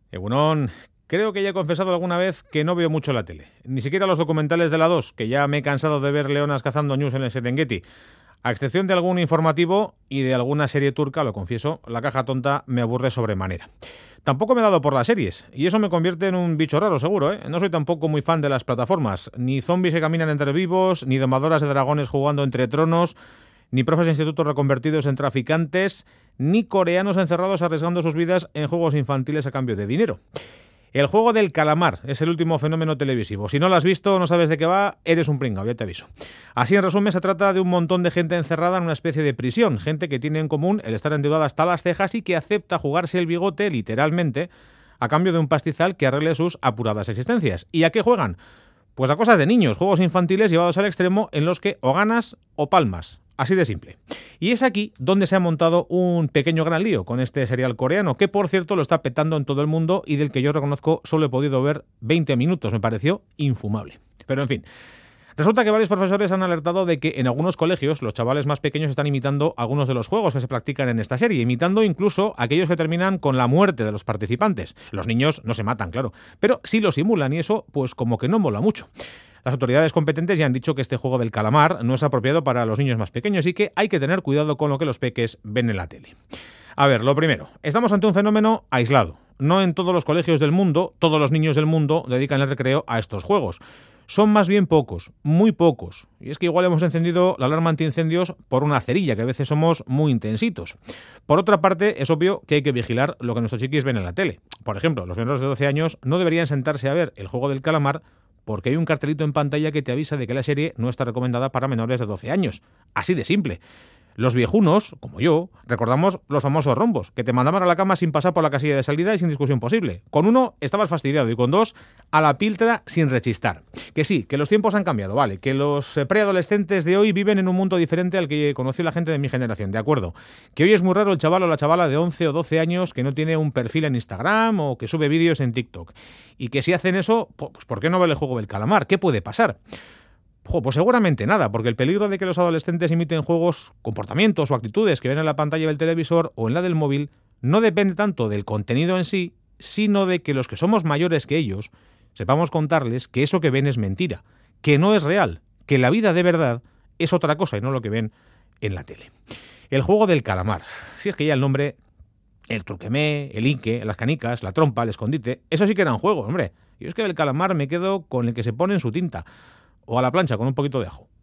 Egunon, creo que ya he confesado alguna vez que no veo mucho la tele. Ni siquiera los documentales de la 2, que ya me he cansado de ver leonas cazando ñus en el Serengeti. A excepción de algún informativo y de alguna serie turca, lo confieso, la caja tonta me aburre sobremanera. Tampoco me he dado por las series, y eso me convierte en un bicho raro, seguro, ¿eh? No soy tampoco muy fan de las plataformas, ni zombies que caminan entre vivos, ni domadoras de dragones jugando entre tronos, ni profes de institutos reconvertidos en traficantes, ni coreanos encerrados arriesgando sus vidas en juegos infantiles a cambio de dinero. El juego del calamar es el último fenómeno televisivo. Si no lo has visto, no sabes de qué va, eres un pringao, ya te aviso. Así, en resumen, se trata de un montón de gente encerrada en una especie de prisión. Gente que tiene en común el estar endeudada hasta las cejas y que acepta jugarse el bigote, literalmente, a cambio de un pastizal que arregle sus apuradas existencias. ¿Y a qué juegan? Pues a cosas de niños, juegos infantiles llevados al extremo en los que o ganas o palmas. Así de simple. Y es aquí donde se ha montado un pequeño gran lío con este serial coreano, que por cierto lo está petando en todo el mundo y del que yo reconozco solo he podido ver 20 minutos. Me pareció infumable. Pero en fin, resulta que varios profesores han alertado de que en algunos colegios los chavales más pequeños están imitando algunos de los juegos que se practican en esta serie, imitando incluso aquellos que terminan con la muerte de los participantes. Los niños no se matan, claro, pero sí lo simulan y eso pues como que no mola mucho. Las autoridades competentes ya han dicho que este juego del calamar no es apropiado para los niños más pequeños y que hay que tener cuidado con lo que los peques ven en la tele. A ver, lo primero, estamos ante un fenómeno aislado. No en todos los colegios del mundo, todos los niños del mundo dedican el recreo a estos juegos. Son más bien pocos, muy pocos. Y es que igual hemos encendido la alarma antiincendios por una cerilla, que a veces somos muy intensitos. Por otra parte, es obvio que hay que vigilar lo que nuestros chiquis ven en la tele. Por ejemplo, los menores de 12 años no deberían sentarse a ver el juego del calamar porque hay un cartelito en pantalla que te avisa de que la serie no está recomendada para menores de 12 años. Así de simple. Los viejunos, como yo, recordamos los famosos rombos, que te mandaban a la cama sin pasar por la casilla de salida y sin discusión posible. Con uno estabas fastidiado y con dos a la piltra sin rechistar. Que sí, que los tiempos han cambiado, vale, que los preadolescentes de hoy viven en un mundo diferente al que conoció la gente de mi generación, de acuerdo. Que hoy es muy raro el chaval o la chavala de 11 o 12 años que no tiene un perfil en Instagram o que sube vídeos en TikTok. Y que si hacen eso, pues ¿por qué no ver el juego del calamar? ¿Qué puede pasar? Pues seguramente nada, porque el peligro de que los adolescentes imiten juegos, comportamientos o actitudes que ven en la pantalla del televisor o en la del móvil no depende tanto del contenido en sí, sino de que los que somos mayores que ellos sepamos contarles que eso que ven es mentira, que no es real, que la vida de verdad es otra cosa y no lo que ven en la tele. El juego del calamar, si es que ya el nombre, el truquemé, el inque, las canicas, la trompa, el escondite, eso sí que eran juegos, hombre. Yo es que del calamar me quedo con el que se pone en su tinta o a la plancha con un poquito de ajo.